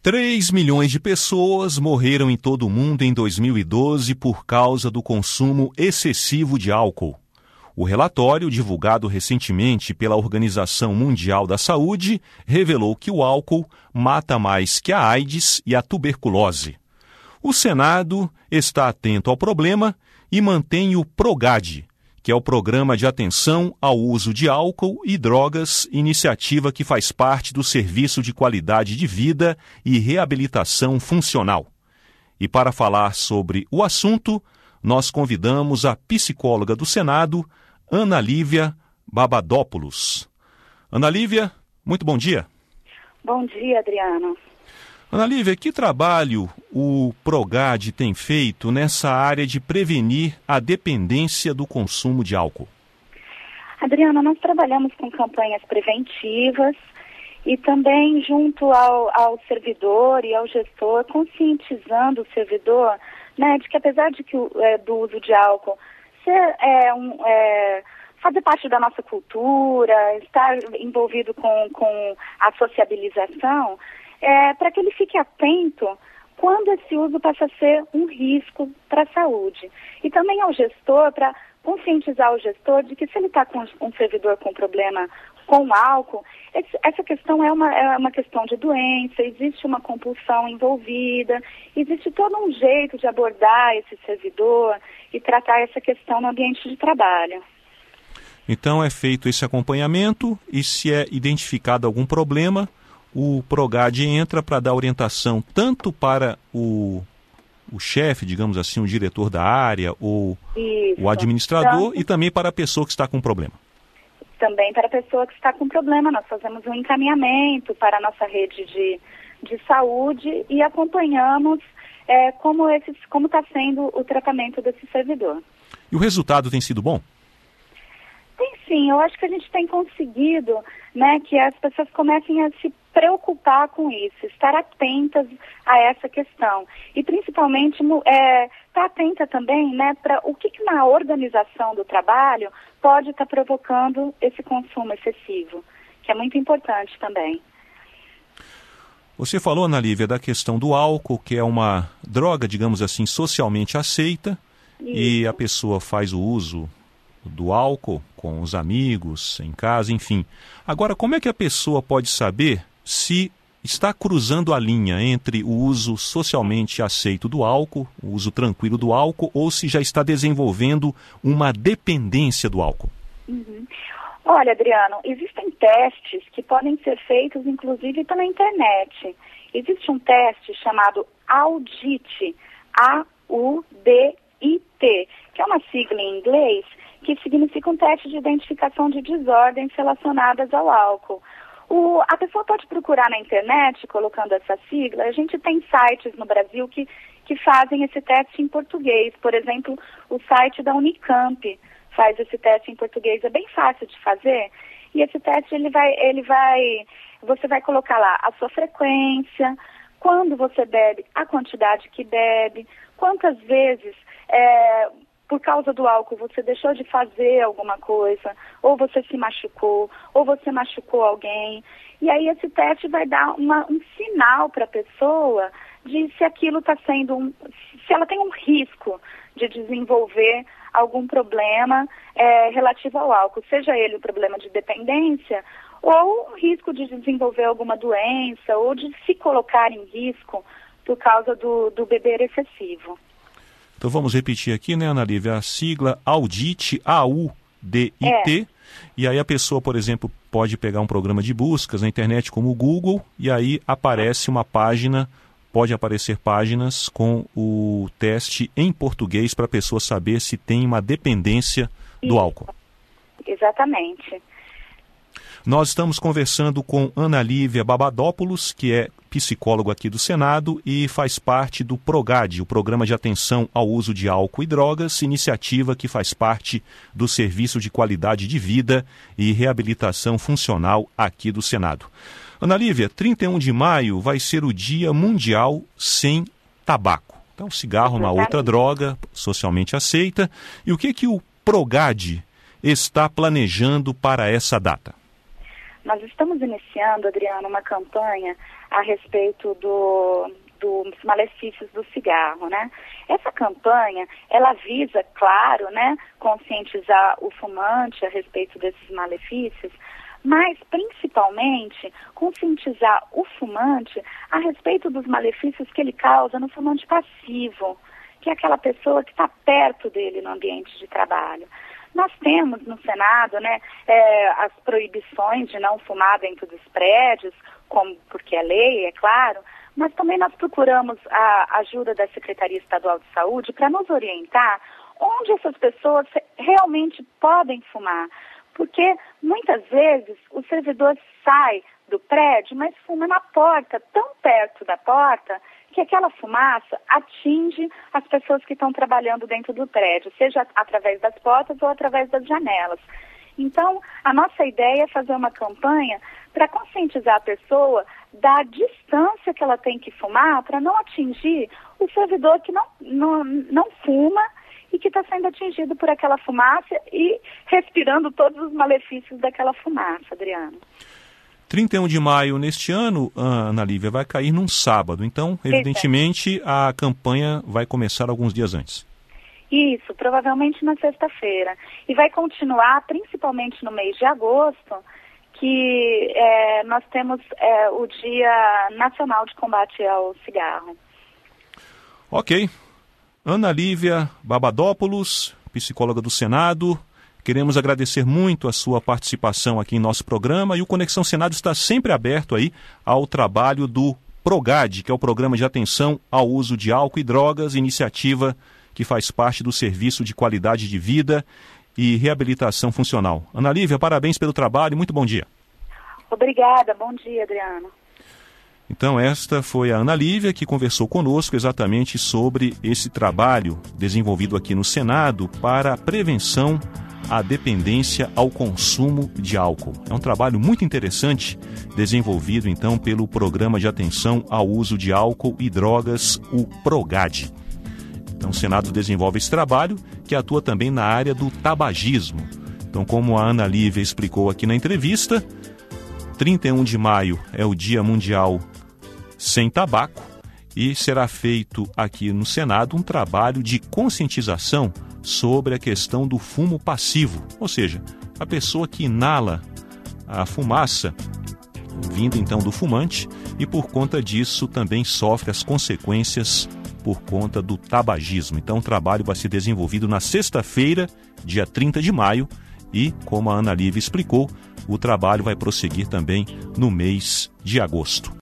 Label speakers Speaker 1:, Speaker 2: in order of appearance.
Speaker 1: 3 milhões de pessoas morreram em todo o mundo em 2012 por causa do consumo excessivo de álcool. O relatório, divulgado recentemente pela Organização Mundial da Saúde, revelou que o álcool mata mais que a AIDS e a tuberculose. O Senado está atento ao problema e mantém o PROGAD, que é o Programa de Atenção ao Uso de Álcool e Drogas, iniciativa que faz parte do Serviço de Qualidade de Vida e Reabilitação Funcional. E para falar sobre o assunto, nós convidamos a psicóloga do Senado, Ana Lívia Babadopoulos. Ana Lívia, muito bom dia.
Speaker 2: Bom dia, Adriano.
Speaker 1: Ana Lívia, que trabalho o PROGAD tem feito nessa área de prevenir a dependência do consumo de álcool?
Speaker 2: Adriana, nós trabalhamos com campanhas preventivas e também junto ao servidor e ao gestor, conscientizando o servidor, né, de que apesar de que do uso de álcool fazer parte da nossa cultura, estar envolvido com a sociabilização, para que ele fique atento quando esse uso passa a ser um risco para a saúde. E também ao gestor, para conscientizar o gestor de que se ele está com um servidor com problema com álcool, essa questão é uma questão de doença, existe uma compulsão envolvida, existe todo um jeito de abordar esse servidor e tratar essa questão no ambiente de trabalho.
Speaker 1: Então é feito esse acompanhamento e se é identificado algum problema, o PROGAD entra para dar orientação tanto para o chefe, digamos assim, o diretor da área ou o administrador e também para a pessoa que está com problema.
Speaker 2: Também para a pessoa que está com problema, nós fazemos um encaminhamento para a nossa rede de saúde e acompanhamos como está sendo o tratamento desse servidor.
Speaker 1: E o resultado tem sido bom?
Speaker 2: Tem sim, eu acho que a gente tem conseguido, né, que as pessoas comecem a se preocupar com isso, estar atentas a essa questão. E principalmente estar atenta também, né, para o que na organização do trabalho pode estar provocando esse consumo excessivo, que é muito importante também.
Speaker 1: Você falou, Ana Lívia, da questão do álcool, que é uma droga, digamos assim, socialmente aceita, e a pessoa faz o uso do álcool com os amigos, em casa, enfim. Agora, como é que a pessoa pode saber se está cruzando a linha entre o uso socialmente aceito do álcool, o uso tranquilo do álcool, ou se já está desenvolvendo uma dependência do álcool?
Speaker 2: Olha, Adriano, existem testes que podem ser feitos, inclusive, pela internet. Existe um teste chamado AUDIT, A-U-D-I-T, que é uma sigla em inglês, que significa um teste de identificação de desordens relacionadas ao álcool. A pessoa pode procurar na internet, colocando essa sigla. A gente tem sites no Brasil que fazem esse teste em português. Por exemplo, o site da Unicamp faz esse teste em português. É bem fácil de fazer. E esse teste, você vai colocar lá a sua frequência, quando você bebe, a quantidade que bebe, quantas vezes por causa do álcool você deixou de fazer alguma coisa, ou você se machucou, ou você machucou alguém. E aí esse teste vai dar um sinal para a pessoa de se aquilo está sendo se ela tem um risco de desenvolver algum problema relativo ao álcool, seja ele o problema de dependência, ou o risco de desenvolver alguma doença, ou de se colocar em risco por causa do beber excessivo.
Speaker 1: Então vamos repetir aqui, né, Ana Lívia, a sigla AUDIT, A-U-D-I-T, e aí a pessoa, por exemplo, pode pegar um programa de buscas na internet como o Google, e aí aparece uma página, pode aparecer páginas com o teste em português para a pessoa saber se tem uma dependência do álcool.
Speaker 2: Exatamente.
Speaker 1: Nós estamos conversando com Ana Lívia Babadopoulos, que é psicólogo aqui do Senado e faz parte do PROGAD, o Programa de Atenção ao Uso de Álcool e Drogas, iniciativa que faz parte do Serviço de Qualidade de Vida e Reabilitação Funcional aqui do Senado. Ana Lívia, 31 de maio vai ser o Dia Mundial Sem Tabaco. Então, o cigarro é uma outra droga socialmente aceita. E o que o PROGAD está planejando para essa data?
Speaker 2: Nós estamos iniciando, Adriano, uma campanha a respeito dos malefícios do cigarro, né? Essa campanha, ela visa, claro, né, conscientizar o fumante a respeito desses malefícios, mas principalmente conscientizar o fumante a respeito dos malefícios que ele causa no fumante passivo, que é aquela pessoa que está perto dele no ambiente de trabalho. Nós temos no Senado, né, as proibições de não fumar dentro dos prédios, porque é lei, é claro, mas também nós procuramos a ajuda da Secretaria Estadual de Saúde para nos orientar onde essas pessoas realmente podem fumar. Porque muitas vezes o servidor sai do prédio, mas fuma na porta, tão perto da porta, que aquela fumaça atinge as pessoas que estão trabalhando dentro do prédio, seja através das portas ou através das janelas. Então, a nossa ideia é fazer uma campanha para conscientizar a pessoa da distância que ela tem que fumar para não atingir o servidor que não fuma e que está sendo atingido por aquela fumaça e respirando todos os malefícios daquela fumaça, Adriano.
Speaker 1: 31 de maio neste ano, Ana Lívia, vai cair num sábado, então, evidentemente, a campanha vai começar alguns dias antes.
Speaker 2: Isso, provavelmente na sexta-feira. E vai continuar, principalmente no mês de agosto, que nós temos o Dia Nacional de Combate ao Cigarro.
Speaker 1: Ok. Ana Lívia Babadopoulos, psicóloga do Senado, queremos agradecer muito a sua participação aqui em nosso programa e o Conexão Senado está sempre aberto aí ao trabalho do PROGAD, que é o Programa de Atenção ao Uso de Álcool e Drogas, iniciativa que faz parte do Serviço de Qualidade de Vida e Reabilitação Funcional. Ana Lívia, parabéns pelo trabalho e muito bom dia.
Speaker 2: Obrigada, bom dia, Adriano.
Speaker 1: Então, esta foi a Ana Lívia que conversou conosco exatamente sobre esse trabalho desenvolvido aqui no Senado para a prevenção à dependência ao consumo de álcool. É um trabalho muito interessante desenvolvido, então, pelo Programa de Atenção ao Uso de Álcool e Drogas, o PROGAD. Então, o Senado desenvolve esse trabalho que atua também na área do tabagismo. Então, como a Ana Lívia explicou aqui na entrevista, 31 de maio é o Dia Mundial Sem Tabaco e será feito aqui no Senado um trabalho de conscientização sobre a questão do fumo passivo, ou seja, a pessoa que inala a fumaça vinda então do fumante e por conta disso também sofre as consequências por conta do tabagismo. Então o trabalho vai ser desenvolvido na sexta-feira, dia 30 de maio e, como a Ana Lívia explicou, o trabalho vai prosseguir também no mês de agosto.